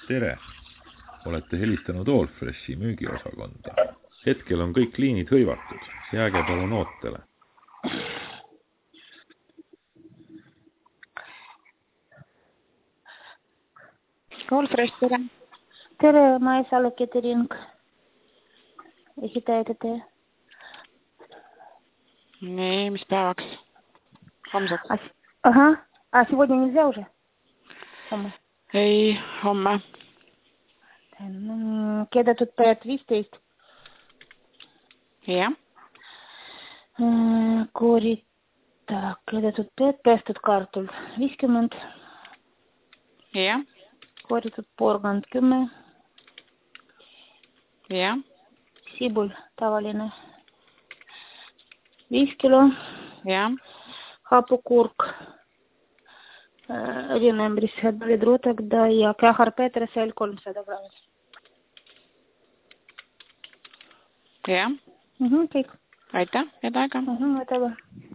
Tere! Olete helistanud Allfreshi müügiosakonda. Hetkel on kõik liinid hõivatud. Jääge palun ootele. Allfresh, tere! Tere, Maesalu Catering. Ehitajaid tee. Nii, mis päevaks? Homseks? Ага. А сегодня нельзя уже? Ei, homme. Keedetud pead 15. Jah. Keedetud pead, pestud kartul 50. Jah. Kooritud porgand 10. Jah. Sibul tavaline 5 kilo. Jah. Hapukurk 1 ämbrisse vedru тогда ja kähar peetresel 300 grammi. Jah. Kõik. Aitäh, head aega. Aitäh.